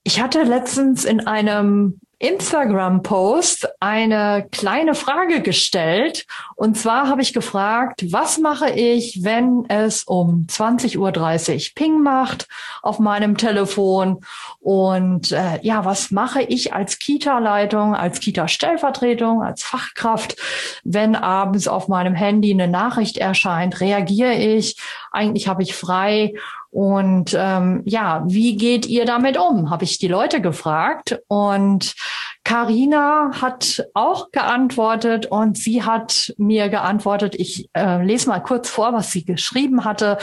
Ich hatte letztens in einem Instagram-Post eine kleine Frage gestellt. Und zwar habe ich gefragt, was mache ich, wenn es um 20:30 Uhr Ping macht auf meinem Telefon? Und was mache ich als Kita-Leitung, als Kita-Stellvertretung, als Fachkraft, wenn abends auf meinem Handy eine Nachricht erscheint? Reagiere ich? Eigentlich habe ich frei. Und wie geht ihr damit um? Habe ich die Leute gefragt. Und Carina hat auch geantwortet und sie hat mir geantwortet, ich lese mal kurz vor, was sie geschrieben hatte.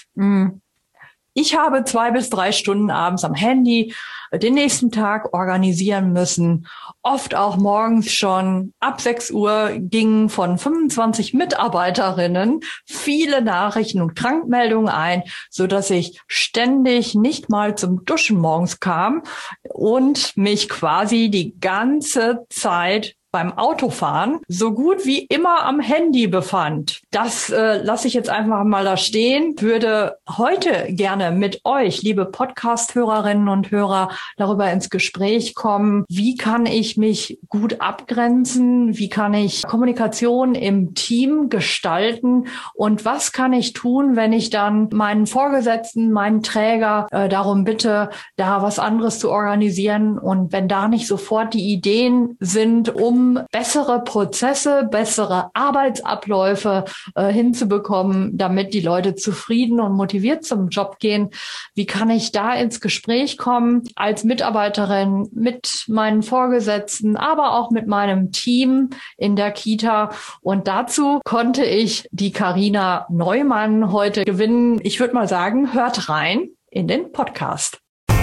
Ich habe 2 bis 3 Stunden abends am Handy den nächsten Tag organisieren müssen. Oft auch morgens schon. Ab 6 Uhr gingen von 25 Mitarbeiterinnen viele Nachrichten und Krankmeldungen ein, so dass ich ständig nicht mal zum Duschen morgens kam und mich quasi die ganze Zeit beim Autofahren so gut wie immer am Handy befand. Das lasse ich jetzt einfach mal da stehen. Würde heute gerne mit euch, liebe Podcast-Hörerinnen und Hörer, darüber ins Gespräch kommen. Wie kann ich mich gut abgrenzen? Wie kann ich Kommunikation im Team gestalten? Und was kann ich tun, wenn ich dann meinen Vorgesetzten, meinen Träger darum bitte, da was anderes zu organisieren? Und wenn da nicht sofort die Ideen sind, um bessere Prozesse, bessere Arbeitsabläufe hinzubekommen, damit die Leute zufrieden und motiviert zum Job gehen. Wie kann ich da ins Gespräch kommen als Mitarbeiterin mit meinen Vorgesetzten, aber auch mit meinem Team in der Kita? Und dazu konnte ich die Carina Neumann heute gewinnen. Ich würde mal sagen, hört rein in den Podcast.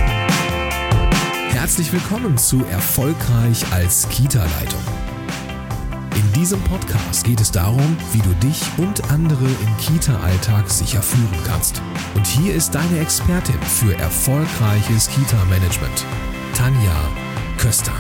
Herzlich willkommen zu Erfolgreich als Kita-Leitung. In diesem Podcast geht es darum, wie du dich und andere im Kita-Alltag sicher führen kannst. Und hier ist deine Expertin für erfolgreiches Kita-Management, Tanja Köster.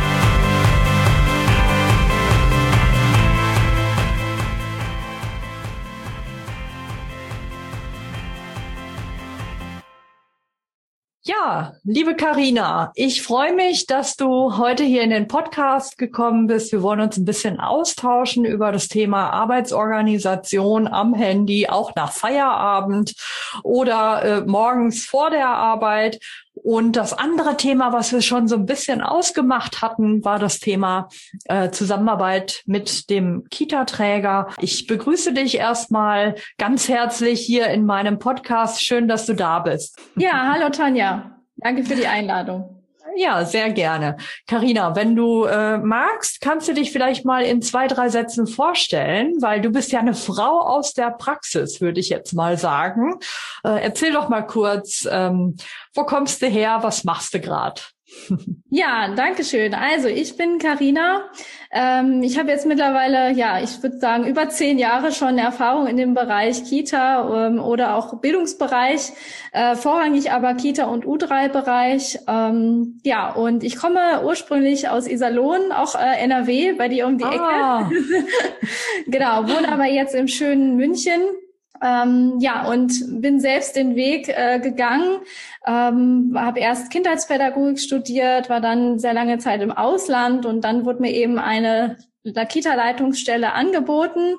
Ja, liebe Carina, ich freue mich, dass du heute hier in den Podcast gekommen bist. Wir wollen uns ein bisschen austauschen über das Thema Arbeitsorganisation am Handy, auch nach Feierabend oder morgens vor der Arbeit. Und das andere Thema, was wir schon so ein bisschen ausgemacht hatten, war das Thema Zusammenarbeit mit dem Kita-Träger. Ich begrüße dich erstmal ganz herzlich hier in meinem Podcast. Schön, dass du da bist. Ja, hallo Tanja. Danke für die Einladung. Ja, sehr gerne. Carina, wenn du magst, kannst du dich vielleicht mal in 2, 3 Sätzen vorstellen, weil du bist ja eine Frau aus der Praxis, würde ich jetzt mal sagen. Erzähl doch mal kurz, wo kommst du her, was machst du gerade? Ja, danke schön. Also ich bin Carina. Ich habe jetzt mittlerweile, ich würde sagen, über 10 Jahre schon Erfahrung in dem Bereich Kita oder auch Bildungsbereich, vorrangig aber Kita- und U3-Bereich. Und ich komme ursprünglich aus Iserlohn, auch NRW, bei dir um die Ecke. Genau, wohne aber jetzt im schönen München. Und bin selbst den Weg gegangen, habe erst Kindheitspädagogik studiert, war dann sehr lange Zeit im Ausland und dann wurde mir eben eine Kita-Leitungsstelle angeboten.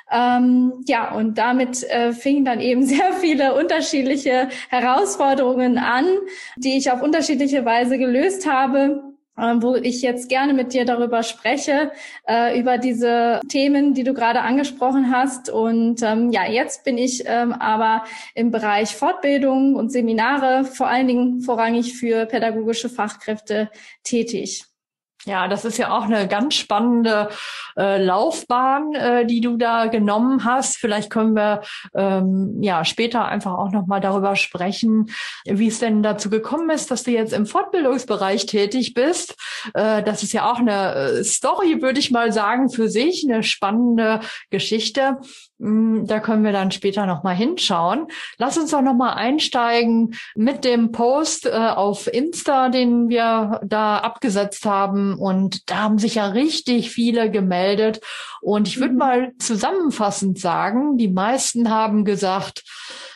Und damit fingen dann eben sehr viele unterschiedliche Herausforderungen an, die ich auf unterschiedliche Weise gelöst habe. Wo ich jetzt gerne mit dir darüber spreche, über diese Themen, die du gerade angesprochen hast. Und jetzt bin ich aber im Bereich Fortbildung und Seminare, vor allen Dingen vorrangig für pädagogische Fachkräfte tätig. Ja, das ist ja auch eine ganz spannende Laufbahn, die du da genommen hast. Vielleicht können wir später einfach auch noch mal darüber sprechen, wie es denn dazu gekommen ist, dass du jetzt im Fortbildungsbereich tätig bist. Das ist ja auch eine Story, würde ich mal sagen, für sich, eine spannende Geschichte. Da können wir dann später noch mal hinschauen. Lass uns doch noch mal einsteigen mit dem Post auf Insta, den wir da abgesetzt haben. Und da haben sich ja richtig viele gemeldet. Und ich würde mal zusammenfassend sagen, die meisten haben gesagt,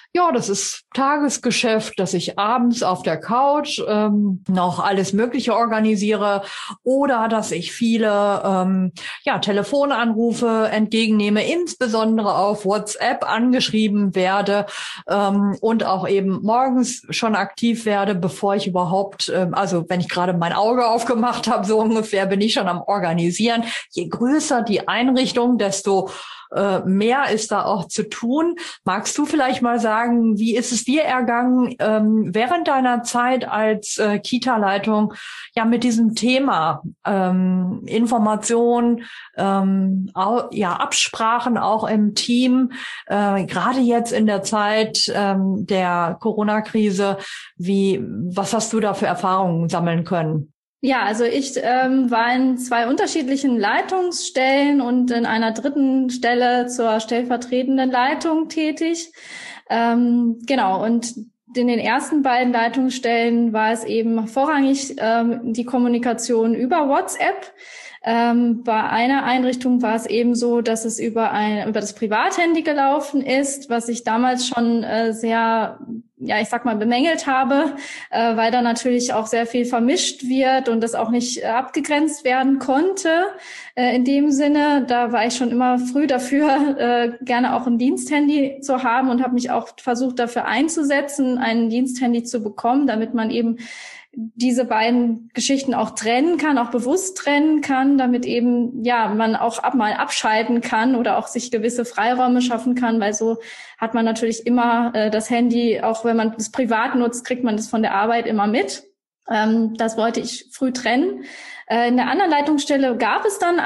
Ja, das ist Tagesgeschäft, dass ich abends auf der Couch noch alles Mögliche organisiere oder dass ich viele Telefonanrufe entgegennehme, insbesondere auf WhatsApp angeschrieben werde und auch eben morgens schon aktiv werde, bevor ich überhaupt, also wenn ich gerade mein Auge aufgemacht habe, so ungefähr bin ich schon am Organisieren. Je größer die Einrichtung, desto mehr ist da auch zu tun. Magst du vielleicht mal sagen, wie ist es dir ergangen während deiner Zeit als Kita-Leitung mit diesem Thema Information, Absprachen auch im Team, gerade jetzt in der Zeit der Corona-Krise, was hast du da für Erfahrungen sammeln können? Ja, also ich war in 2 unterschiedlichen Leitungsstellen und in einer 3. Stelle zur stellvertretenden Leitung tätig. Genau, und in den ersten beiden Leitungsstellen war es eben vorrangig die Kommunikation über WhatsApp. Bei einer Einrichtung war es eben so, dass es über das Privathandy gelaufen ist, was ich damals schon sehr, bemängelt habe, weil da natürlich auch sehr viel vermischt wird und das auch nicht abgegrenzt werden konnte. In dem Sinne, da war ich schon immer früh dafür, gerne auch ein Diensthandy zu haben und habe mich auch versucht, dafür einzusetzen, ein Diensthandy zu bekommen, damit man eben diese beiden Geschichten auch trennen kann, auch bewusst trennen kann, damit eben man auch mal abschalten kann oder auch sich gewisse Freiräume schaffen kann, weil so hat man natürlich immer das Handy, auch wenn man es privat nutzt, kriegt man das von der Arbeit immer mit. Das wollte ich früh trennen. In der anderen Leitungsstelle gab es dann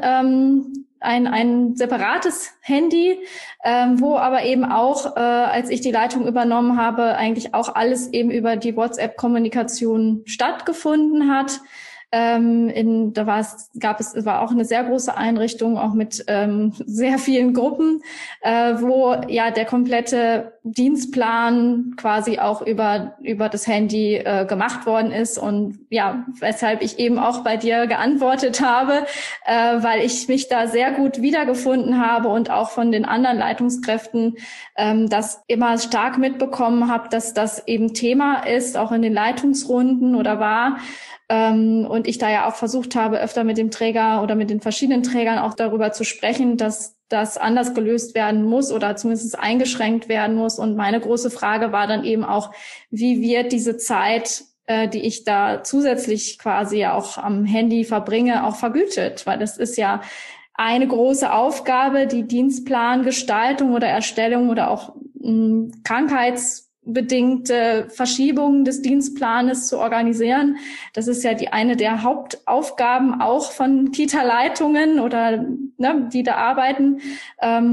ein separates Handy, wo aber eben auch, als ich die Leitung übernommen habe, eigentlich auch alles eben über die WhatsApp-Kommunikation stattgefunden hat. War auch eine sehr große Einrichtung, auch mit sehr vielen Gruppen, wo der komplette Dienstplan quasi auch über das Handy gemacht worden ist und weshalb ich eben auch bei dir geantwortet habe, weil ich mich da sehr gut wiedergefunden habe und auch von den anderen Leitungskräften das immer stark mitbekommen habe, dass das eben Thema ist, auch in den Leitungsrunden oder war. Und ich da ja auch versucht habe, öfter mit dem Träger oder mit den verschiedenen Trägern auch darüber zu sprechen, dass das anders gelöst werden muss oder zumindest eingeschränkt werden muss. Und meine große Frage war dann eben auch, wie wird diese Zeit, die ich da zusätzlich quasi auch am Handy verbringe, auch vergütet? Weil das ist ja eine große Aufgabe, die Dienstplangestaltung oder Erstellung oder auch krankheitsbedingte Verschiebungen des Dienstplanes zu organisieren. Das ist ja eine der Hauptaufgaben auch von Kita-Leitungen oder die da arbeiten. Da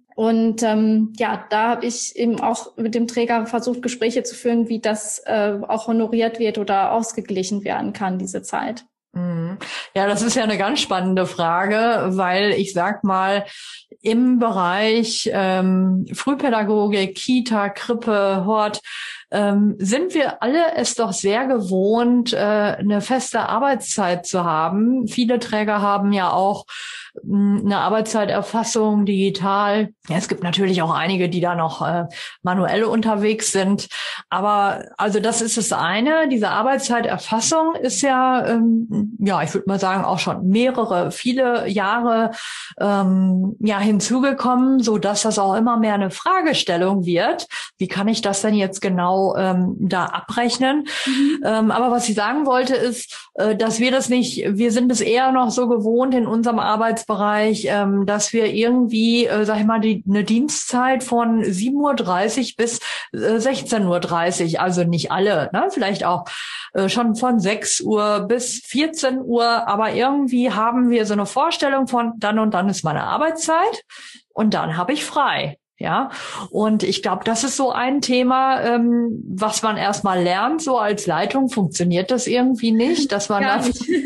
habe ich eben auch mit dem Träger versucht, Gespräche zu führen, wie das auch honoriert wird oder ausgeglichen werden kann, diese Zeit. Ja, das ist ja eine ganz spannende Frage, weil ich sag mal, im Bereich Frühpädagogik, Kita, Krippe, Hort, sind wir alle es doch sehr gewohnt, eine feste Arbeitszeit zu haben. Viele Träger haben ja auch eine Arbeitszeiterfassung digital. Ja, es gibt natürlich auch einige, die da noch manuell unterwegs sind. Aber also das ist das eine. Diese Arbeitszeiterfassung ist ja, ich würde mal sagen, auch schon viele Jahre hinzugekommen, so dass das auch immer mehr eine Fragestellung wird. Wie kann ich das denn jetzt genau da abrechnen? Aber was ich sagen wollte ist, dass wir sind es eher noch so gewohnt in unserem Arbeitsbereich, dass wir irgendwie, eine Dienstzeit von 7:30 Uhr bis 16:30 Uhr, also nicht alle, ne? Vielleicht auch schon von 6 Uhr bis 14 Uhr, aber irgendwie haben wir so eine Vorstellung von dann und dann ist meine Arbeitszeit und dann habe ich frei. Ja, und ich glaube, das ist so ein Thema, was man erstmal lernt, so als Leitung funktioniert das irgendwie nicht, dass man da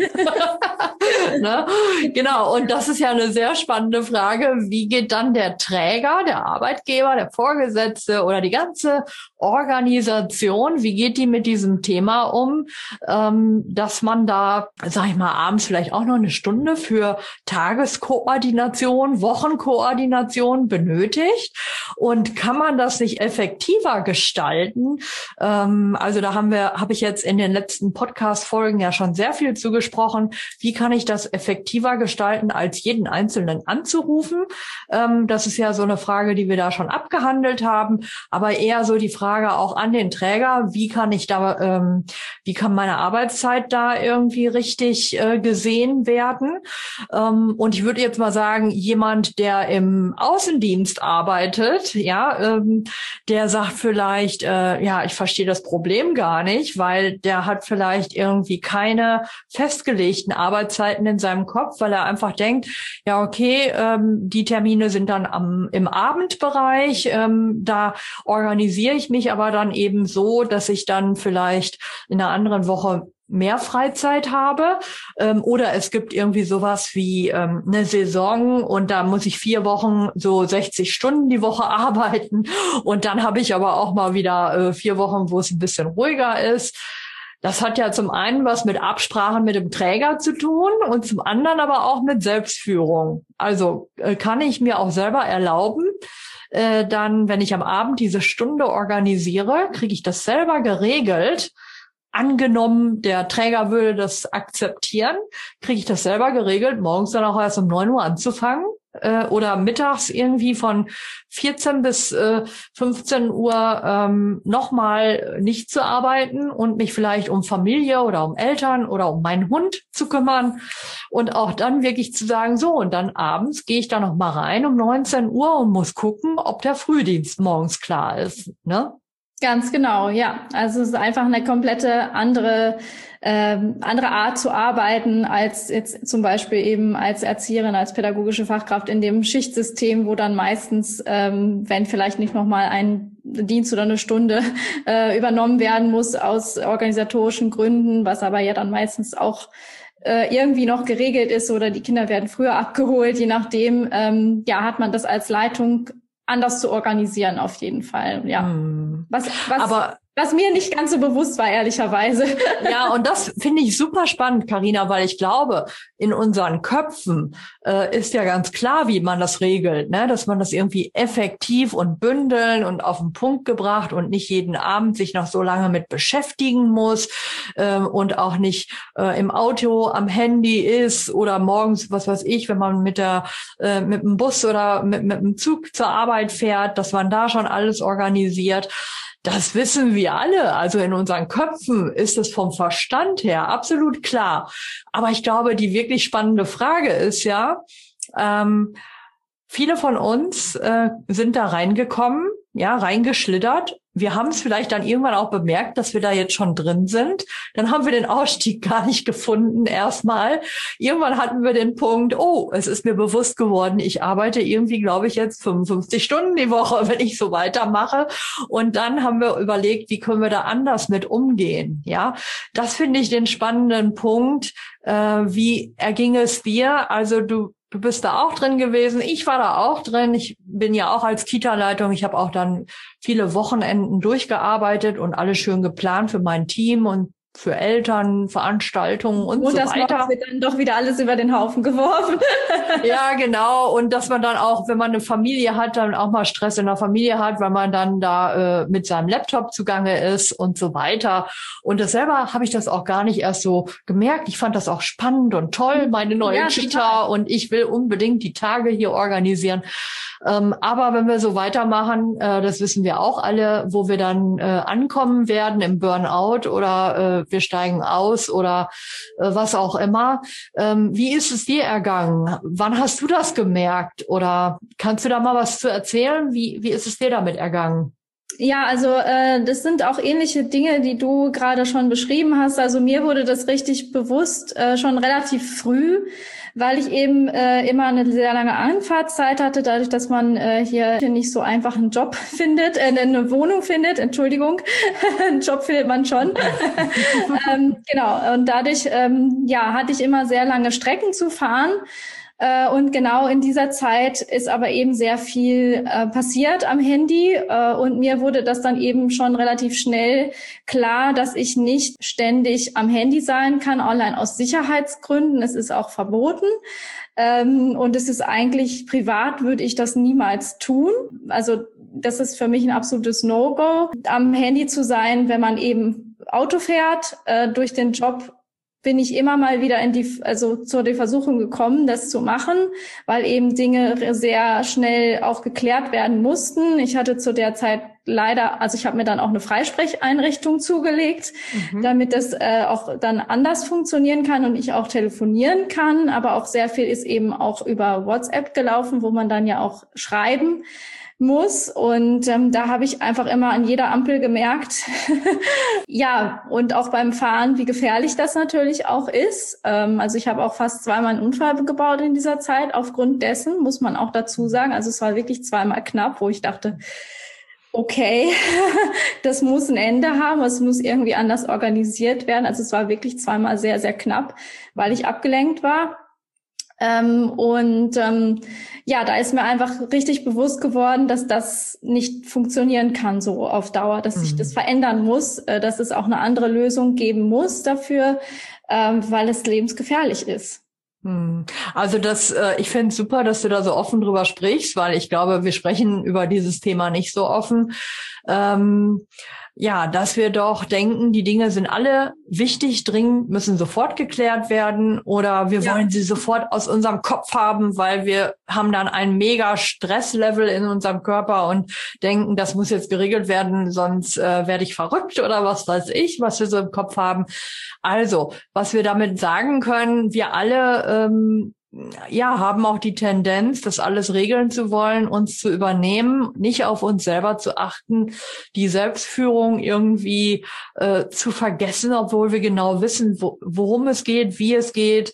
ne? Genau, und das ist ja eine sehr spannende Frage, wie geht dann der Träger, der Arbeitgeber, der Vorgesetzte oder die ganze Organisation, wie geht die mit diesem Thema um, dass man da, sag ich mal, abends vielleicht auch noch eine Stunde für Tageskoordination, Wochenkoordination benötigt? Und kann man das nicht effektiver gestalten? Also da habe ich jetzt in den letzten Podcast-Folgen ja schon sehr viel zugesprochen. Wie kann ich das effektiver gestalten, als jeden Einzelnen anzurufen? Das ist ja so eine Frage, die wir da schon abgehandelt haben, aber eher so die Frage auch an den Träger, wie kann meine Arbeitszeit da irgendwie richtig gesehen werden? Und ich würde jetzt mal sagen, jemand, der im Außendienst arbeitet, ja, der sagt vielleicht, ich verstehe das Problem gar nicht, weil der hat vielleicht irgendwie keine festgelegten Arbeitszeiten in seinem Kopf, weil er einfach denkt, ja, okay, die Termine sind dann im Abendbereich, da organisiere ich mich aber dann eben so, dass ich dann vielleicht in einer anderen Woche mehr Freizeit habe, oder es gibt irgendwie sowas wie eine Saison und da muss ich 4 Wochen so 60 Stunden die Woche arbeiten und dann habe ich aber auch mal wieder 4 Wochen, wo es ein bisschen ruhiger ist. Das hat ja zum einen was mit Absprachen mit dem Träger zu tun und zum anderen aber auch mit Selbstführung. Also kann ich mir auch selber erlauben, dann, wenn ich am Abend diese Stunde organisiere, kriege ich das selber geregelt. Angenommen, der Träger würde das akzeptieren, kriege ich das selber geregelt, morgens dann auch erst um 9 Uhr anzufangen oder mittags irgendwie von 14 bis 15 Uhr nochmal nicht zu arbeiten und mich vielleicht um Familie oder um Eltern oder um meinen Hund zu kümmern und auch dann wirklich zu sagen, so, und dann abends gehe ich da nochmal rein um 19 Uhr und muss gucken, ob der Frühdienst morgens klar ist, ne? Ganz genau, ja. Also es ist einfach eine komplette andere Art zu arbeiten als jetzt zum Beispiel eben als Erzieherin, als pädagogische Fachkraft in dem Schichtsystem, wo dann meistens, wenn vielleicht nicht nochmal ein Dienst oder eine Stunde übernommen werden muss aus organisatorischen Gründen, was aber ja dann meistens auch irgendwie noch geregelt ist oder die Kinder werden früher abgeholt, je nachdem, hat man das als Leitung anders zu organisieren, auf jeden Fall, ja. Was mir nicht ganz so bewusst war, ehrlicherweise. Ja, und das finde ich super spannend, Carina, weil ich glaube, in unseren Köpfen ist ja ganz klar, wie man das regelt, ne? Dass man das irgendwie effektiv und bündeln und auf den Punkt gebracht und nicht jeden Abend sich noch so lange mit beschäftigen muss und auch nicht im Auto am Handy ist oder morgens, was weiß ich, wenn man mit dem Bus oder mit dem Zug zur Arbeit fährt, dass man da schon alles organisiert. Das wissen wir alle. Also in unseren Köpfen ist es vom Verstand her absolut klar. Aber ich glaube, die wirklich spannende Frage ist ja, viele von uns sind da reingekommen, ja, reingeschlittert. Wir haben es vielleicht dann irgendwann auch bemerkt, dass wir da jetzt schon drin sind. Dann haben wir den Ausstieg gar nicht gefunden erstmal. Irgendwann hatten wir den Punkt, oh, es ist mir bewusst geworden, ich arbeite irgendwie, glaube ich, jetzt 55 Stunden die Woche, wenn ich so weitermache. Und dann haben wir überlegt, wie können wir da anders mit umgehen? Ja, das finde ich den spannenden Punkt. Wie erging es dir? Also du bist da auch drin gewesen. Ich war da auch drin. Ich bin ja auch als Kita-Leitung. Ich habe auch dann viele Wochenenden durchgearbeitet und alles schön geplant für mein Team und für Eltern, Veranstaltungen und so weiter. Das wird dann doch wieder alles über den Haufen geworfen. Ja, genau. Und dass man dann auch, wenn man eine Familie hat, dann auch mal Stress in der Familie hat, weil man dann da mit seinem Laptop zugange ist und so weiter. Und das selber habe ich das auch gar nicht erst so gemerkt. Ich fand das auch spannend und toll, meine neue Kita. Und ich will unbedingt die Tage hier organisieren. Aber wenn wir so weitermachen, das wissen wir auch alle, wo wir dann ankommen werden im Burnout oder wir steigen aus oder was auch immer. Wie ist es dir ergangen? Wann hast du das gemerkt? Oder kannst du da mal was zu erzählen? Wie ist es dir damit ergangen? Ja, also das sind auch ähnliche Dinge, die du gerade schon beschrieben hast. Also mir wurde das richtig bewusst schon relativ früh, weil ich eben immer eine sehr lange Anfahrtszeit hatte, dadurch, dass man hier nicht so einfach einen Job findet, eine Wohnung findet, Entschuldigung, einen Job findet man schon. Genau, und dadurch hatte ich immer sehr lange Strecken zu fahren. Und genau in dieser Zeit ist aber eben sehr viel passiert am Handy. Und mir wurde das dann eben schon relativ schnell klar, dass ich nicht ständig am Handy sein kann, online aus Sicherheitsgründen. Es ist auch verboten. Und es ist eigentlich privat, würde ich das niemals tun. Also das ist für mich ein absolutes No-Go, am Handy zu sein, wenn man eben Auto fährt. Durch den Job bin ich immer mal wieder zur Versuchung gekommen, das zu machen, weil eben Dinge sehr schnell auch geklärt werden mussten. Ich hatte zu der Zeit leider, also ich habe mir dann auch eine Freisprecheinrichtung zugelegt, damit das auch dann anders funktionieren kann und ich auch telefonieren kann. Aber auch sehr viel ist eben auch über WhatsApp gelaufen, wo man dann ja auch schreiben muss. Und da habe ich einfach immer an jeder Ampel gemerkt, ja, und auch beim Fahren, wie gefährlich das natürlich auch ist. Also ich habe auch fast zweimal einen Unfall gebaut in dieser Zeit. Aufgrund dessen, muss man auch dazu sagen, also es war wirklich zweimal knapp, wo ich dachte, okay, das muss ein Ende haben, es muss irgendwie anders organisiert werden. Also es war wirklich zweimal sehr, sehr knapp, weil ich abgelenkt war. Ja, da ist mir einfach richtig bewusst geworden, dass das nicht funktionieren kann so auf Dauer, dass sich das verändern muss, dass es auch eine andere Lösung geben muss dafür, weil es lebensgefährlich ist. Also ich finde es super, dass du da so offen drüber sprichst, weil ich glaube, wir sprechen über dieses Thema nicht so offen. Ja, dass wir doch denken, die Dinge sind alle wichtig, dringend, müssen sofort geklärt werden oder wir wollen sie sofort aus unserem Kopf haben, weil wir haben dann ein mega Stresslevel in unserem Körper und denken, das muss jetzt geregelt werden, sonst werde ich verrückt oder was weiß ich, was wir so im Kopf haben. Also, was wir damit sagen können, wir alle haben auch die Tendenz, das alles regeln zu wollen, uns zu übernehmen, nicht auf uns selber zu achten, die Selbstführung irgendwie zu vergessen, obwohl wir genau wissen, worum es geht, wie es geht.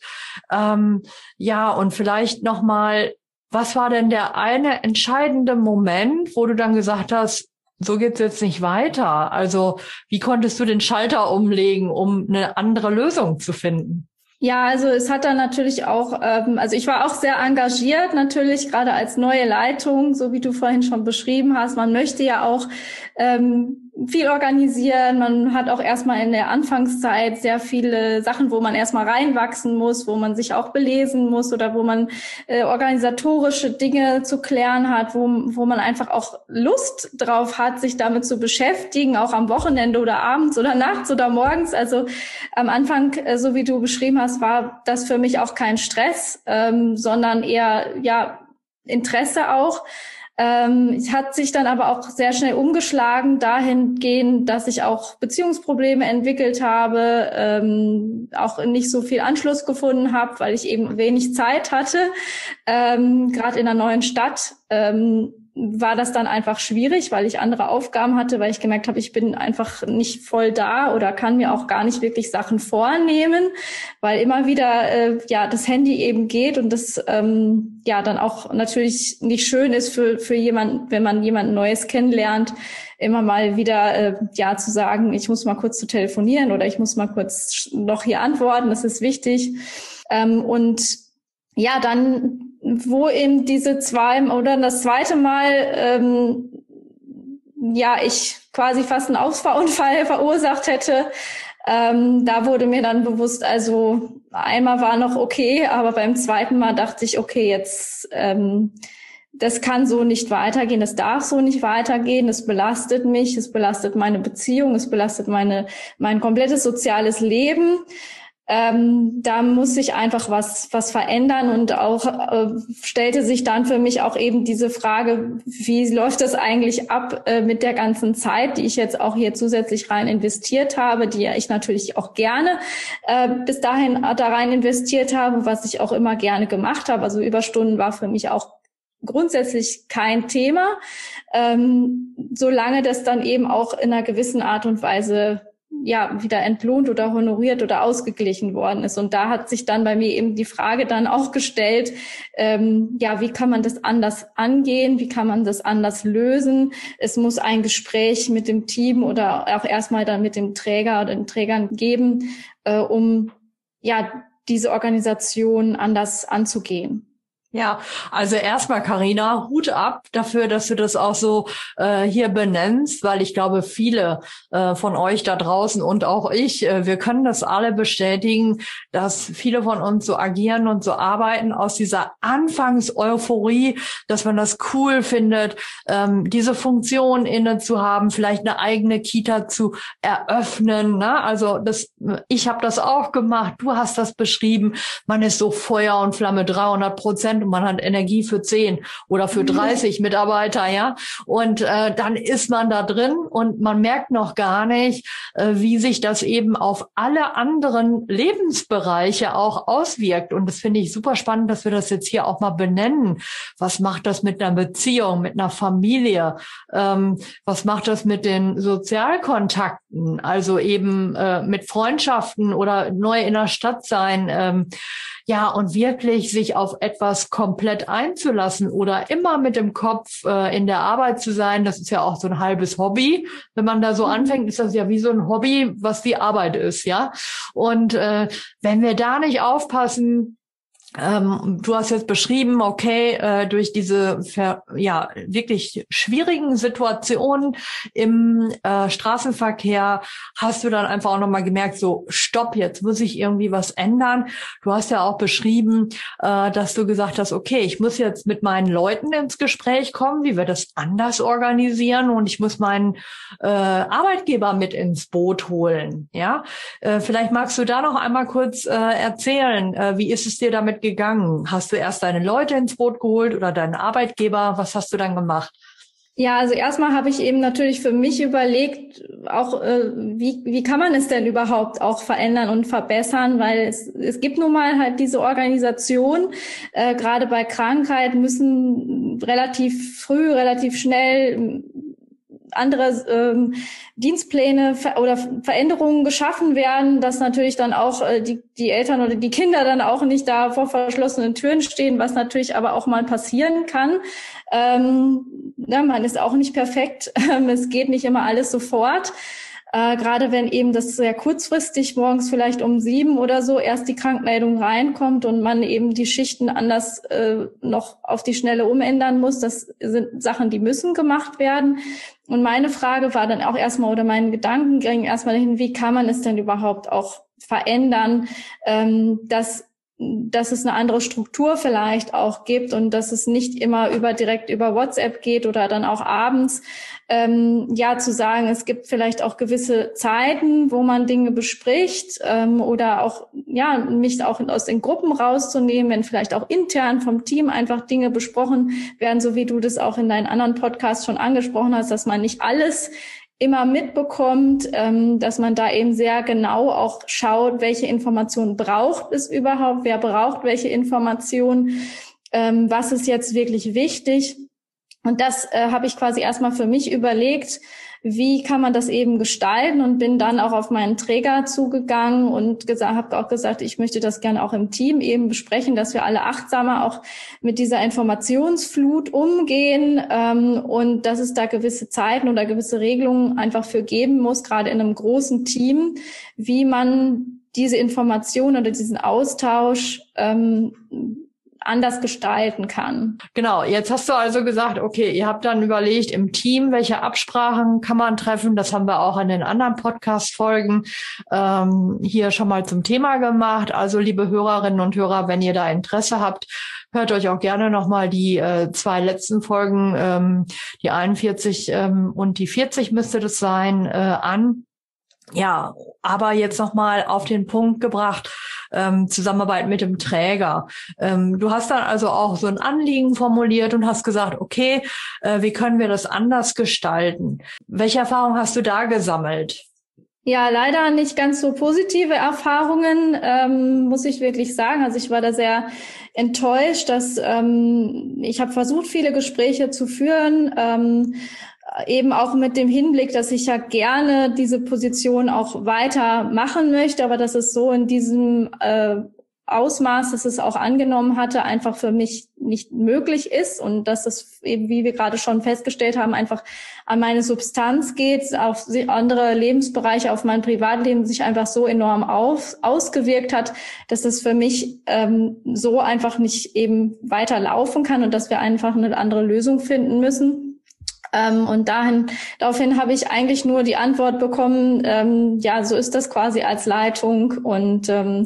Und vielleicht nochmal, was war denn der eine entscheidende Moment, wo du dann gesagt hast, so geht's jetzt nicht weiter? Also wie konntest du den Schalter umlegen, um eine andere Lösung zu finden? Ja, also es hat dann natürlich auch, also ich war auch sehr engagiert natürlich, gerade als neue Leitung, so wie du vorhin schon beschrieben hast. Man möchte ja auch viel organisieren. Man hat auch erstmal in der Anfangszeit sehr viele Sachen, wo man erstmal reinwachsen muss, wo man sich auch belesen muss oder wo man organisatorische Dinge zu klären hat, wo man einfach auch Lust drauf hat, sich damit zu beschäftigen, auch am Wochenende oder abends oder nachts oder morgens. Also am Anfang, so wie du beschrieben hast, war das für mich auch kein Stress, sondern eher Interesse auch. Es hat sich dann aber auch sehr schnell umgeschlagen dahingehend, dass ich auch Beziehungsprobleme entwickelt habe, auch nicht so viel Anschluss gefunden habe, weil ich eben wenig Zeit hatte, gerade in einer neuen Stadt. War das dann einfach schwierig, weil ich andere Aufgaben hatte, weil ich gemerkt habe, ich bin einfach nicht voll da oder kann mir auch gar nicht wirklich Sachen vornehmen, weil immer wieder das Handy eben geht und das dann auch natürlich nicht schön ist für jemanden, wenn man jemanden Neues kennenlernt, immer mal wieder zu sagen, ich muss mal kurz zu telefonieren oder ich muss mal kurz noch hier antworten, das ist wichtig. Dann wo eben das zweite Mal, ich quasi fast einen Ausfahrunfall verursacht hätte, da wurde mir dann bewusst, also einmal war noch okay, aber beim zweiten Mal dachte ich, okay, jetzt, das kann so nicht weitergehen, das darf so nicht weitergehen, das belastet mich, es belastet meine Beziehung, es belastet mein komplettes soziales Leben. Da muss sich einfach was verändern und auch stellte sich dann für mich auch eben diese Frage, wie läuft das eigentlich ab mit der ganzen Zeit, die ich jetzt auch hier zusätzlich rein investiert habe, die ich natürlich auch gerne bis dahin da rein investiert habe, was ich auch immer gerne gemacht habe. Also Überstunden war für mich auch grundsätzlich kein Thema, solange das dann eben auch in einer gewissen Art und Weise wieder entlohnt oder honoriert oder ausgeglichen worden ist. Und da hat sich dann bei mir eben die Frage dann auch gestellt, wie kann man das anders angehen? Wie kann man das anders lösen? Es muss ein Gespräch mit dem Team oder auch erstmal dann mit dem Träger oder den Trägern geben, um diese Organisation anders anzugehen. Ja, also erstmal, Carina, Hut ab dafür, dass du das auch so hier benennst, weil ich glaube, viele von euch da draußen und auch ich, wir können das alle bestätigen, dass viele von uns so agieren und so arbeiten aus dieser Anfangs-Euphorie, dass man das cool findet, diese Funktion inne zu haben, vielleicht eine eigene Kita zu eröffnen. Ne? Also ich habe das auch gemacht, du hast das beschrieben, man ist so Feuer und Flamme 300%. Und man hat Energie für 10 oder für 30 Mitarbeiter, ja. Und dann ist man da drin und man merkt noch gar nicht, wie sich das eben auf alle anderen Lebensbereiche auch auswirkt. Und das finde ich super spannend, dass wir das jetzt hier auch mal benennen. Was macht das mit einer Beziehung, mit einer Familie? Was macht das mit den Sozialkontakten? Also eben mit Freundschaften oder neu in der Stadt sein. Ja, und wirklich sich auf etwas komplett einzulassen oder immer mit dem Kopf in der Arbeit zu sein, das ist ja auch so ein halbes Hobby. Wenn man da so anfängt, ist das ja wie so ein Hobby, was die Arbeit ist, ja. Und wenn wir da nicht aufpassen, du hast jetzt beschrieben, okay, durch diese wirklich schwierigen Situationen im Straßenverkehr hast du dann einfach auch nochmal gemerkt, so stopp, jetzt muss ich irgendwie was ändern. Du hast ja auch beschrieben, dass du gesagt hast, okay, ich muss jetzt mit meinen Leuten ins Gespräch kommen, wie wir das anders organisieren und ich muss meinen Arbeitgeber mit ins Boot holen. Ja, vielleicht magst du da noch einmal kurz erzählen, wie ist es dir damit gegangen? Hast du erst deine Leute ins Boot geholt oder deinen Arbeitgeber? Was hast du dann gemacht? Ja, also erstmal habe ich eben natürlich für mich überlegt, auch wie kann man es denn überhaupt auch verändern und verbessern, weil es gibt nun mal halt diese Organisation, gerade bei Krankheit müssen relativ früh, relativ schnell andere Dienstpläne oder Veränderungen geschaffen werden, dass natürlich dann auch die Eltern oder die Kinder dann auch nicht da vor verschlossenen Türen stehen, was natürlich aber auch mal passieren kann. Man ist auch nicht perfekt, es geht nicht immer alles sofort. Gerade wenn eben das sehr kurzfristig morgens vielleicht um 7 oder so erst die Krankmeldung reinkommt und man eben die Schichten anders noch auf die Schnelle umändern muss. Das sind Sachen, die müssen gemacht werden. Und meine Frage war dann auch erstmal, oder mein Gedanken ging erstmal dahin, wie kann man es denn überhaupt auch verändern, dass es eine andere Struktur vielleicht auch gibt und dass es nicht immer direkt über WhatsApp geht oder dann auch abends, zu sagen, es gibt vielleicht auch gewisse Zeiten, wo man Dinge bespricht, oder auch, mich auch aus den Gruppen rauszunehmen, wenn vielleicht auch intern vom Team einfach Dinge besprochen werden, so wie du das auch in deinen anderen Podcasts schon angesprochen hast, dass man nicht alles immer mitbekommt, dass man da eben sehr genau auch schaut, welche Informationen braucht es überhaupt, wer braucht welche Informationen, was ist jetzt wirklich wichtig. Und das habe ich quasi erstmal für mich überlegt, wie kann man das eben gestalten, und bin dann auch auf meinen Träger zugegangen und habe auch gesagt, ich möchte das gerne auch im Team eben besprechen, dass wir alle achtsamer auch mit dieser Informationsflut umgehen, und dass es da gewisse Zeiten oder gewisse Regelungen einfach für geben muss, gerade in einem großen Team, wie man diese Information oder diesen Austausch anders gestalten kann. Genau, jetzt hast du also gesagt, okay, ihr habt dann überlegt im Team, welche Absprachen kann man treffen. Das haben wir auch in den anderen Podcast-Folgen hier schon mal zum Thema gemacht. Also liebe Hörerinnen und Hörer, wenn ihr da Interesse habt, hört euch auch gerne nochmal die 2 letzten Folgen, die 41 und die 40 müsste das sein, an. Ja, aber jetzt nochmal auf den Punkt gebracht, Zusammenarbeit mit dem Träger. Du hast dann also auch so ein Anliegen formuliert und hast gesagt, okay, wie können wir das anders gestalten? Welche Erfahrungen hast du da gesammelt? Ja, leider nicht ganz so positive Erfahrungen, muss ich wirklich sagen. Also ich war da sehr enttäuscht, dass ich habe versucht, viele Gespräche zu führen, eben auch mit dem Hinblick, dass ich ja gerne diese Position auch weiter machen möchte, aber dass es so in diesem Ausmaß, dass es auch angenommen hatte, einfach für mich nicht möglich ist und dass es eben, wie wir gerade schon festgestellt haben, einfach an meine Substanz geht, auf andere Lebensbereiche, auf mein Privatleben sich einfach so enorm ausgewirkt hat, dass es für mich so einfach nicht eben weiterlaufen kann und dass wir einfach eine andere Lösung finden müssen. Und daraufhin habe ich eigentlich nur die Antwort bekommen, ja, so ist das quasi als Leitung und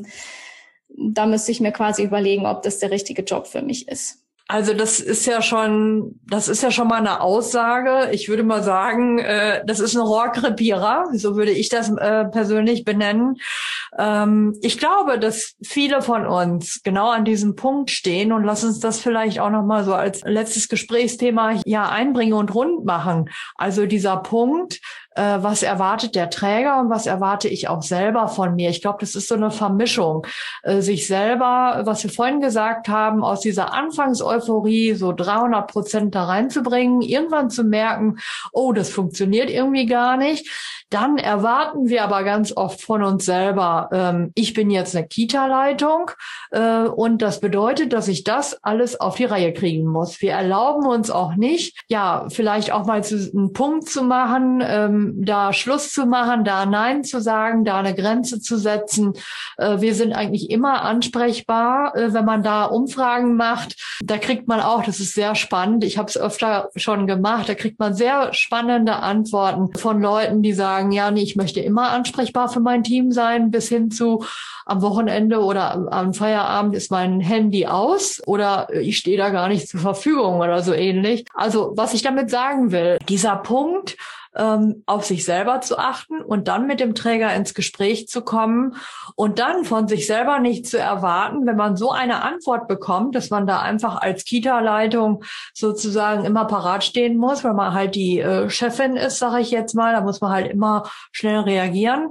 da müsste ich mir quasi überlegen, ob das der richtige Job für mich ist. Also das ist ja schon mal eine Aussage. Ich würde mal sagen, das ist ein Rohrkrepierer, so würde ich das persönlich benennen. Ich glaube, dass viele von uns genau an diesem Punkt stehen und lass uns das vielleicht auch noch mal so als letztes Gesprächsthema einbringen und rund machen. Also dieser Punkt, was erwartet der Träger und was erwarte ich auch selber von mir? Ich glaube, das ist so eine Vermischung. Sich selber, was wir vorhin gesagt haben, aus dieser Anfangseuphorie so 300% da reinzubringen, irgendwann zu merken, oh, das funktioniert irgendwie gar nicht. Dann erwarten wir aber ganz oft von uns selber, ich bin jetzt eine Kita-Leitung und das bedeutet, dass ich das alles auf die Reihe kriegen muss. Wir erlauben uns auch nicht, vielleicht auch mal einen Punkt zu machen, da Schluss zu machen, da Nein zu sagen, da eine Grenze zu setzen. Wir sind eigentlich immer ansprechbar, wenn man da Umfragen macht. Da kriegt man auch, das ist sehr spannend, ich habe es öfter schon gemacht, da kriegt man sehr spannende Antworten von Leuten, die sagen, ja, nee, ich möchte immer ansprechbar für mein Team sein, bis hin zu am Wochenende oder am Feierabend ist mein Handy aus oder ich stehe da gar nicht zur Verfügung oder so ähnlich. Also was ich damit sagen will, dieser Punkt, auf sich selber zu achten und dann mit dem Träger ins Gespräch zu kommen und dann von sich selber nicht zu erwarten, wenn man so eine Antwort bekommt, dass man da einfach als Kita-Leitung sozusagen immer parat stehen muss, weil man halt die Chefin ist, sage ich jetzt mal, da muss man halt immer schnell reagieren.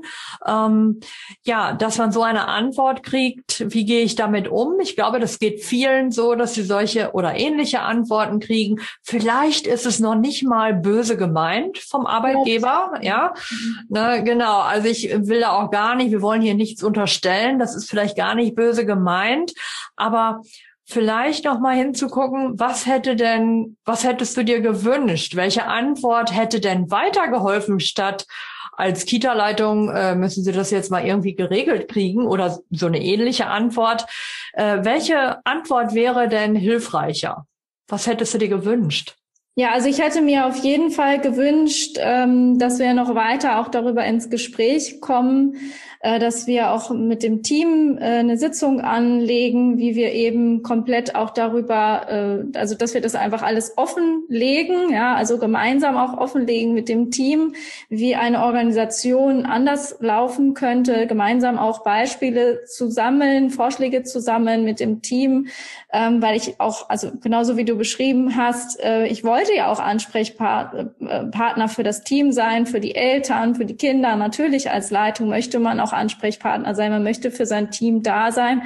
Dass man so eine Antwort kriegt, wie gehe ich damit um? Ich glaube, das geht vielen so, dass sie solche oder ähnliche Antworten kriegen. Vielleicht ist es noch nicht mal böse gemeint vom Arbeitgeber, ja. Ne, genau, also ich will da auch gar nicht, wir wollen hier nichts unterstellen, das ist vielleicht gar nicht böse gemeint, aber vielleicht noch mal hinzugucken, was hättest du dir gewünscht? Welche Antwort hätte denn weitergeholfen, statt als Kita-Leitung müssen Sie das jetzt mal irgendwie geregelt kriegen oder so eine ähnliche Antwort. Welche Antwort wäre denn hilfreicher? Was hättest du dir gewünscht? Ja, also ich hätte mir auf jeden Fall gewünscht, dass wir noch weiter auch darüber ins Gespräch kommen, dass wir auch mit dem Team eine Sitzung anlegen, wie wir eben komplett auch darüber, also dass wir das einfach alles offenlegen, ja, also gemeinsam auch offenlegen mit dem Team, wie eine Organisation anders laufen könnte, gemeinsam auch Beispiele zu sammeln, Vorschläge zu sammeln mit dem Team, weil ich auch, also genauso wie du beschrieben hast, ich wollte ja auch Ansprechpartner für das Team sein, für die Eltern, für die Kinder. Natürlich als Leitung möchte man auch Ansprechpartner sein, man möchte für sein Team da sein.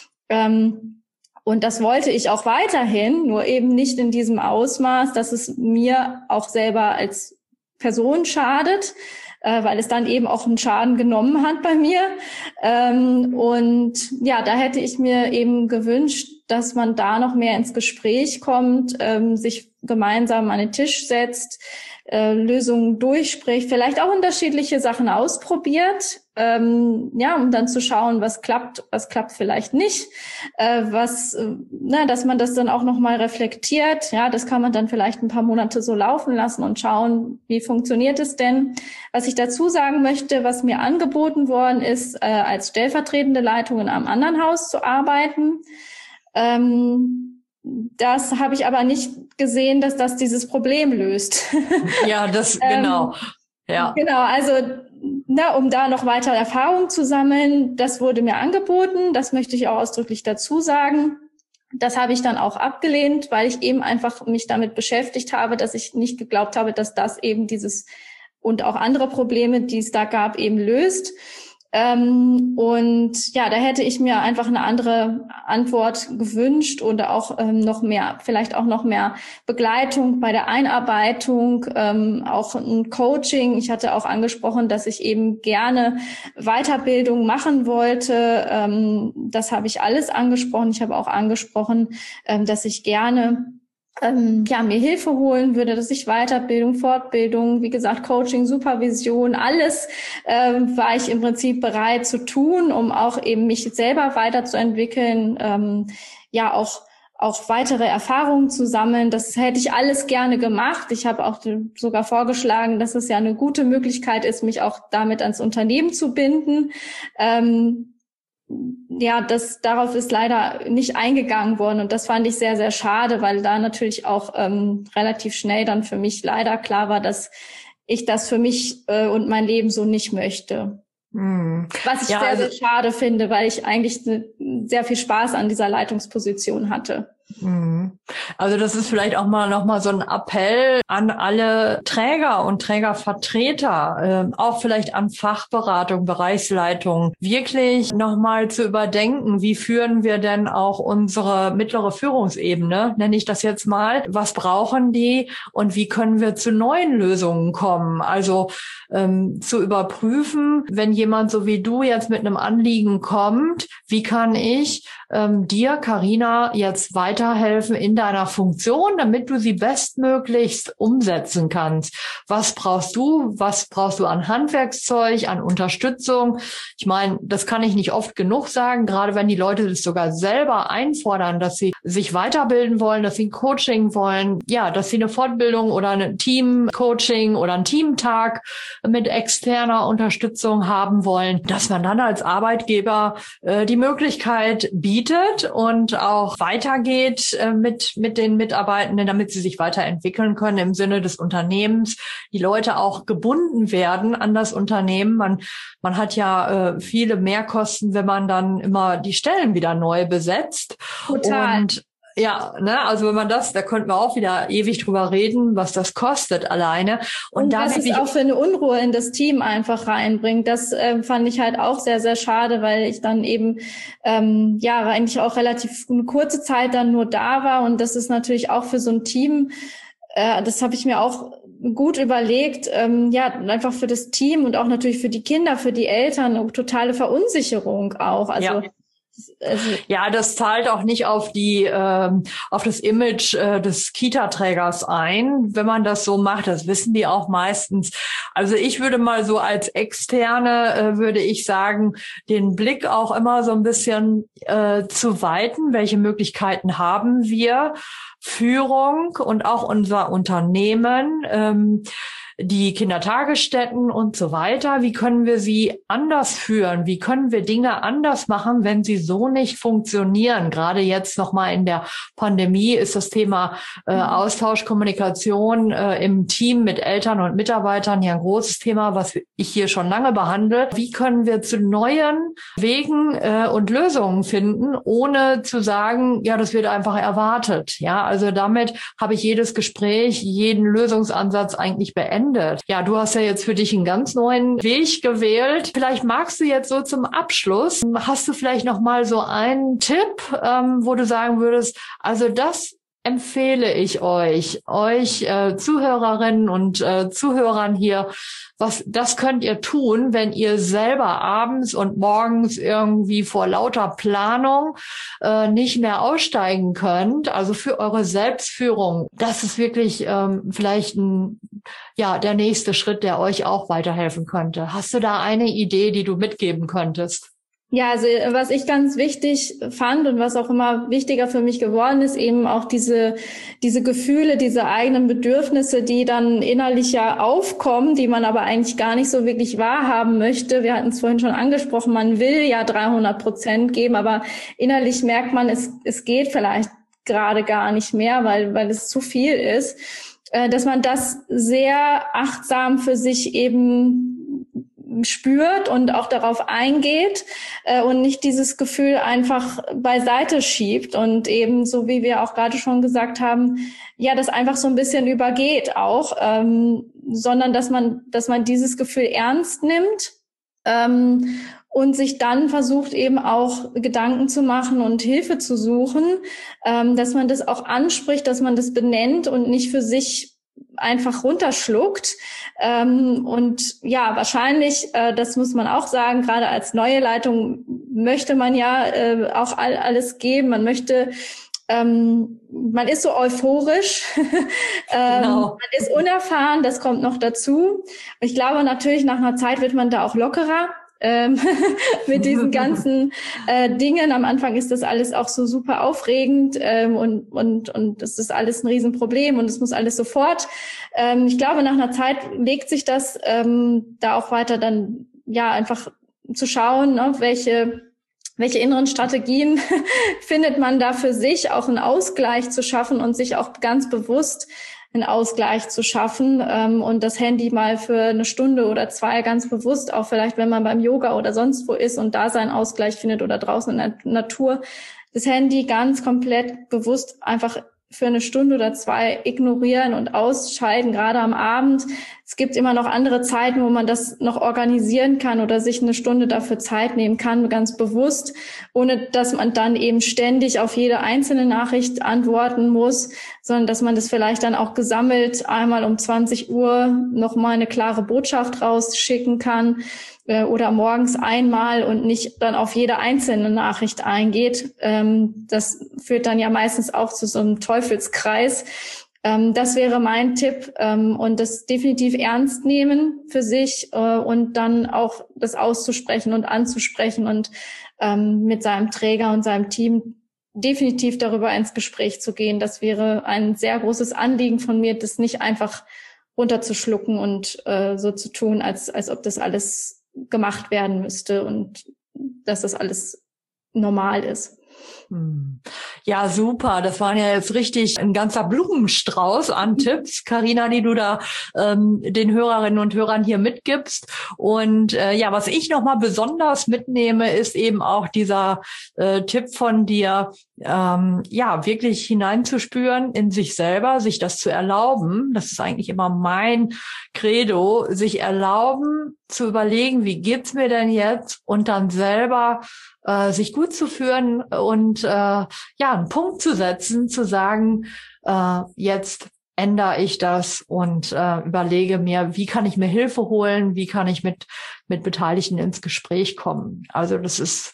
Und das wollte ich auch weiterhin, nur eben nicht in diesem Ausmaß, dass es mir auch selber als Person schadet, weil es dann eben auch einen Schaden genommen hat bei mir. Und ja, da hätte ich mir eben gewünscht, dass man da noch mehr ins Gespräch kommt, sich gemeinsam an den Tisch setzt, Lösungen durchspricht, vielleicht auch unterschiedliche Sachen ausprobiert, um dann zu schauen, was klappt vielleicht nicht, dass man das dann auch nochmal reflektiert. Ja, das kann man dann vielleicht ein paar Monate so laufen lassen und schauen, wie funktioniert es denn. Was ich dazu sagen möchte, was mir angeboten worden ist, als stellvertretende Leitung in einem anderen Haus zu arbeiten. Das habe ich aber nicht gesehen, dass das dieses Problem löst. Ja, das genau. Ja. Genau, also um da noch weiter Erfahrung zu sammeln, das wurde mir angeboten, das möchte ich auch ausdrücklich dazu sagen. Das habe ich dann auch abgelehnt, weil ich eben einfach mich damit beschäftigt habe, dass ich nicht geglaubt habe, dass das eben dieses und auch andere Probleme, die es da gab, eben löst. Und ja, da hätte ich mir einfach eine andere Antwort gewünscht oder auch vielleicht auch noch mehr Begleitung bei der Einarbeitung, auch ein Coaching. Ich hatte auch angesprochen, dass ich eben gerne Weiterbildung machen wollte. Das habe ich alles angesprochen. Ich habe auch angesprochen, dass ich gerne mir Hilfe holen würde, dass ich Weiterbildung, Fortbildung, wie gesagt, Coaching, Supervision, alles war ich im Prinzip bereit zu tun, um auch eben mich selber weiterzuentwickeln, auch weitere Erfahrungen zu sammeln. Das hätte ich alles gerne gemacht. Ich habe auch sogar vorgeschlagen, dass es ja eine gute Möglichkeit ist, mich auch damit ans Unternehmen zu binden. Darauf ist leider nicht eingegangen worden und das fand ich sehr, sehr schade, weil da natürlich auch relativ schnell dann für mich leider klar war, dass ich das für mich und mein Leben so nicht möchte. Was ich sehr, sehr schade finde, weil ich eigentlich sehr viel Spaß an dieser Leitungsposition hatte. Also das ist vielleicht auch noch mal so ein Appell an alle Träger und Trägervertreter, auch vielleicht an Fachberatung, Bereichsleitung, wirklich noch mal zu überdenken, wie führen wir denn auch unsere mittlere Führungsebene, nenne ich das jetzt mal, was brauchen die und wie können wir zu neuen Lösungen kommen? Also zu überprüfen, wenn jemand so wie du jetzt mit einem Anliegen kommt, wie kann ich dir, Carina, jetzt weiterhelfen in deiner Funktion, damit du sie bestmöglichst umsetzen kannst. Was brauchst du? Was brauchst du an Handwerkszeug, an Unterstützung? Ich meine, das kann ich nicht oft genug sagen, gerade wenn die Leute das sogar selber einfordern, dass sie sich weiterbilden wollen, dass sie ein Coaching wollen, ja, dass sie eine Fortbildung oder ein Team-Coaching oder einen Teamtag mit externer Unterstützung haben wollen, dass man dann als Arbeitgeber die Möglichkeit bietet und auch weitergeht mit den Mitarbeitenden, damit sie sich weiterentwickeln können im Sinne des Unternehmens, die Leute auch gebunden werden an das Unternehmen. Man hat ja viele Mehrkosten, wenn man dann immer die Stellen wieder neu besetzt. Total. Und ja, also wenn man da könnten wir auch wieder ewig drüber reden, was das kostet alleine. Und was es auch für eine Unruhe in das Team einfach reinbringt. Das fand ich halt auch sehr, sehr schade, weil ich dann eben eigentlich auch relativ eine kurze Zeit dann nur da war. Und das ist natürlich auch für so ein Team, das habe ich mir auch gut überlegt, einfach für das Team und auch natürlich für die Kinder, für die Eltern eine totale Verunsicherung auch. Ja, das zahlt auch nicht auf auf das Image des Kita-Trägers ein, wenn man das so macht. Das wissen die auch meistens. Also ich würde mal so als Externe, würde ich sagen, den Blick auch immer so ein bisschen zu weiten. Welche Möglichkeiten haben wir? Führung und auch unser Unternehmen, die Kindertagesstätten und so weiter. Wie können wir sie anders führen? Wie können wir Dinge anders machen, wenn sie so nicht funktionieren? Gerade jetzt nochmal in der Pandemie ist das Thema Austausch, Kommunikation im Team mit Eltern und Mitarbeitern ja ein großes Thema, was ich hier schon lange behandle. Wie können wir zu neuen Wegen und Lösungen finden, ohne zu sagen, ja, das wird einfach erwartet. Ja, also damit habe ich jedes Gespräch, jeden Lösungsansatz eigentlich beendet. Ja, du hast ja jetzt für dich einen ganz neuen Weg gewählt. Vielleicht magst du jetzt so zum Abschluss, hast du vielleicht noch mal so einen Tipp, wo du sagen würdest, also das empfehle ich euch Zuhörerinnen und Zuhörern hier, das könnt ihr tun, wenn ihr selber abends und morgens irgendwie vor lauter Planung nicht mehr aussteigen könnt. Also für eure Selbstführung, das ist wirklich vielleicht der nächste Schritt, der euch auch weiterhelfen könnte. Hast du da eine Idee, die du mitgeben könntest? Ja, also was ich ganz wichtig fand und was auch immer wichtiger für mich geworden ist, eben auch diese Gefühle, diese eigenen Bedürfnisse, die dann innerlich ja aufkommen, die man aber eigentlich gar nicht so wirklich wahrhaben möchte. Wir hatten es vorhin schon angesprochen, man will ja 300% geben, aber innerlich merkt man, es geht vielleicht gerade gar nicht mehr, weil es zu viel ist, dass man das sehr achtsam für sich eben spürt und auch darauf eingeht und nicht dieses Gefühl einfach beiseite schiebt und eben, so wie wir auch gerade schon gesagt haben, ja, das einfach so ein bisschen übergeht auch, sondern dass man dieses Gefühl ernst nimmt und sich dann versucht eben auch Gedanken zu machen und Hilfe zu suchen, dass man das auch anspricht, dass man das benennt und nicht für sich einfach runterschluckt. Und ja, wahrscheinlich, das muss man auch sagen, gerade als neue Leitung möchte man ja auch alles geben. Man möchte, man ist so euphorisch, Genau. man ist unerfahren, das kommt noch dazu. Ich glaube natürlich, nach einer Zeit wird man da auch lockerer. Mit diesen ganzen Dingen. Am Anfang ist das alles auch so super aufregend und das ist alles ein Riesenproblem und es muss alles sofort. Ich glaube, nach einer Zeit legt sich das da auch weiter dann ja einfach zu schauen, ne, welche inneren Strategien findet man da für sich, auch einen Ausgleich zu schaffen und sich auch ganz bewusst einen Ausgleich zu schaffen und das Handy mal für eine Stunde oder 2 ganz bewusst, auch vielleicht, wenn man beim Yoga oder sonst wo ist und da seinen Ausgleich findet oder draußen in der Natur, das Handy ganz komplett bewusst einfach für eine Stunde oder 2 ignorieren und ausscheiden, gerade am Abend. Es gibt immer noch andere Zeiten, wo man das noch organisieren kann oder sich eine Stunde dafür Zeit nehmen kann, ganz bewusst, ohne dass man dann eben ständig auf jede einzelne Nachricht antworten muss, sondern dass man das vielleicht dann auch gesammelt einmal um 20 Uhr nochmal eine klare Botschaft rausschicken kann oder morgens einmal und nicht dann auf jede einzelne Nachricht eingeht. Das führt dann ja meistens auch zu so einem Teufelskreis. Das wäre mein Tipp und das definitiv ernst nehmen für sich und dann auch das auszusprechen und anzusprechen und mit seinem Träger und seinem Team definitiv darüber ins Gespräch zu gehen. Das wäre ein sehr großes Anliegen von mir, das nicht einfach runterzuschlucken und so zu tun, als ob das alles gemacht werden müsste und dass das alles normal ist. Ja, super. Das waren ja jetzt richtig ein ganzer Blumenstrauß an Tipps, Carina, die du da den Hörerinnen und Hörern hier mitgibst. Und ja, was ich nochmal besonders mitnehme, ist eben auch dieser Tipp von dir, ja, wirklich hineinzuspüren in sich selber, sich das zu erlauben. Das ist eigentlich immer mein Credo, sich erlauben zu überlegen, wie geht's mir denn jetzt? Und dann selber sich gut zu führen und ja, einen Punkt zu setzen, zu sagen, jetzt ändere ich das und überlege mir, wie kann ich mir Hilfe holen, wie kann ich mit Beteiligten ins Gespräch kommen. Also das ist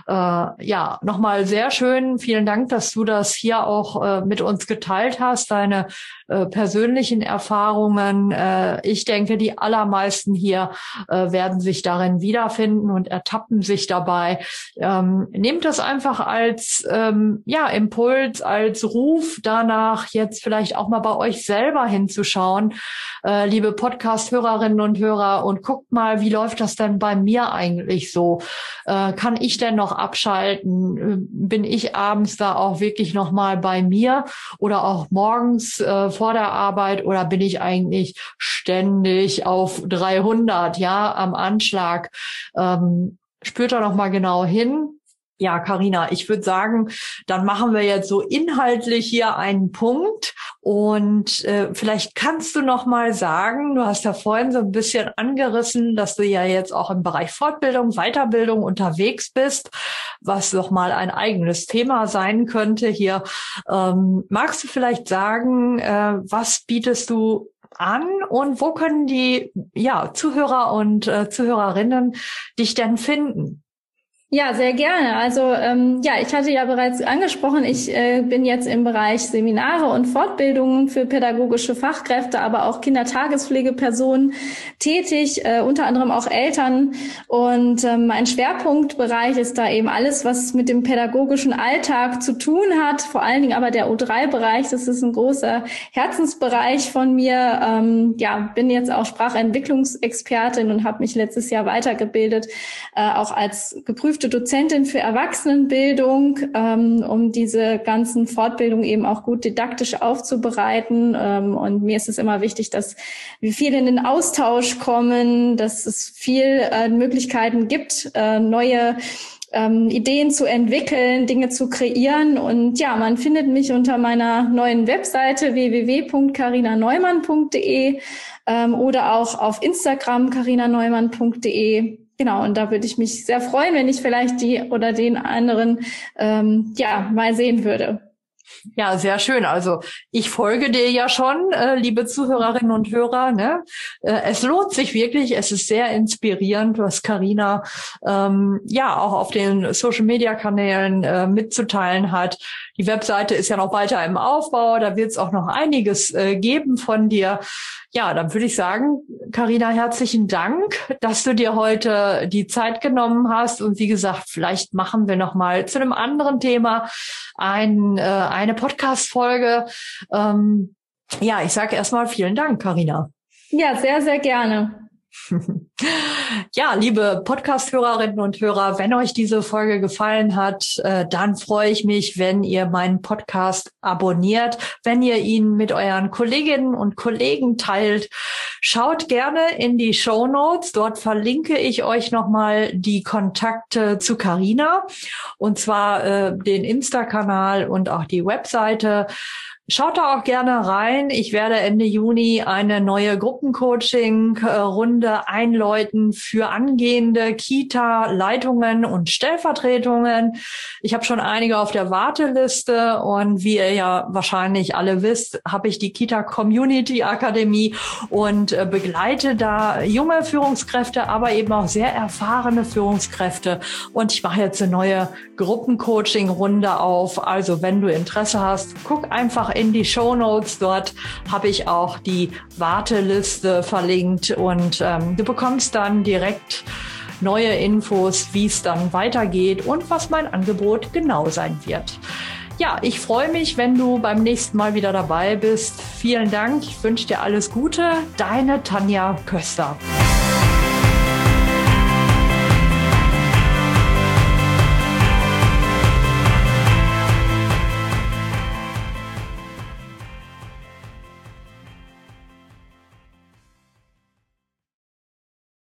ja nochmal sehr schön. Vielen Dank, dass du das hier auch mit uns geteilt hast, deine persönlichen Erfahrungen. Ich denke, die allermeisten hier werden sich darin wiederfinden und ertappen sich dabei. Nehmt das einfach als ja, Impuls, als Ruf danach, jetzt vielleicht auch mal bei euch selber hinzuschauen, liebe Podcast-Hörerinnen und Hörer, und guckt mal, wie läuft das denn bei mir eigentlich so? Kann ich denn noch abschalten? Bin ich abends da auch wirklich noch mal bei mir oder auch morgens vor der Arbeit, oder bin ich eigentlich ständig auf 300, ja, am Anschlag? Spürt da noch mal genau hin. Ja, Carina, ich würde sagen, dann machen wir jetzt so inhaltlich hier einen Punkt und vielleicht kannst du noch mal sagen, du hast ja vorhin so ein bisschen angerissen, dass du ja jetzt auch im Bereich Fortbildung, Weiterbildung unterwegs bist, was noch mal ein eigenes Thema sein könnte hier. Magst du vielleicht sagen, was bietest du an und wo können die Zuhörer und Zuhörerinnen dich denn finden? Ja, sehr gerne. Also ich hatte ja bereits angesprochen, ich bin jetzt im Bereich Seminare und Fortbildungen für pädagogische Fachkräfte, aber auch Kindertagespflegepersonen tätig, unter anderem auch Eltern. Und mein Schwerpunktbereich ist da eben alles, was mit dem pädagogischen Alltag zu tun hat, vor allen Dingen aber der O3-Bereich. Das ist ein großer Herzensbereich von mir. Bin jetzt auch Sprachentwicklungsexpertin und habe mich letztes Jahr weitergebildet, auch als geprüfte Dozentin für Erwachsenenbildung, um diese ganzen Fortbildungen eben auch gut didaktisch aufzubereiten. Und mir ist es immer wichtig, dass wir viel in den Austausch kommen, dass es viel Möglichkeiten gibt, neue Ideen zu entwickeln, Dinge zu kreieren. Und ja, man findet mich unter meiner neuen Webseite www.carinaneumann.de oder auch auf Instagram carinaneumann.de. Genau, und da würde ich mich sehr freuen, wenn ich vielleicht die oder den anderen mal sehen würde. Ja, sehr schön. Also ich folge dir ja schon, liebe Zuhörerinnen und Hörer. Ne? Es lohnt sich wirklich. Es ist sehr inspirierend, was Carina auch auf den Social-Media-Kanälen mitzuteilen hat. Die Webseite ist ja noch weiter im Aufbau. Da wird es auch noch einiges geben von dir. Ja, dann würde ich sagen, Carina, herzlichen Dank, dass du dir heute die Zeit genommen hast. Und wie gesagt, vielleicht machen wir noch mal zu einem anderen Thema eine Podcast-Folge. Ich sage erstmal vielen Dank, Carina. Ja, sehr, sehr gerne. Ja, liebe Podcast-Hörerinnen und Hörer, wenn euch diese Folge gefallen hat, dann freue ich mich, wenn ihr meinen Podcast abonniert, wenn ihr ihn mit euren Kolleginnen und Kollegen teilt. Schaut gerne in die Shownotes, dort verlinke ich euch nochmal die Kontakte zu Carina, und zwar den Insta-Kanal und auch die Webseite. Schaut da auch gerne rein. Ich werde Ende Juni eine neue Gruppencoaching-Runde einläuten für angehende Kita-Leitungen und Stellvertretungen. Ich habe schon einige auf der Warteliste, und wie ihr ja wahrscheinlich alle wisst, habe ich die Kita Community Akademie und begleite da junge Führungskräfte, aber eben auch sehr erfahrene Führungskräfte. Und ich mache jetzt eine neue Gruppencoaching-Runde auf. Also wenn du Interesse hast, guck einfach in die Shownotes. Dort habe ich auch die Warteliste verlinkt, und du bekommst dann direkt neue Infos, wie es dann weitergeht und was mein Angebot genau sein wird. Ja, ich freue mich, wenn du beim nächsten Mal wieder dabei bist. Vielen Dank. Ich wünsche dir alles Gute. Deine Tanja Köster.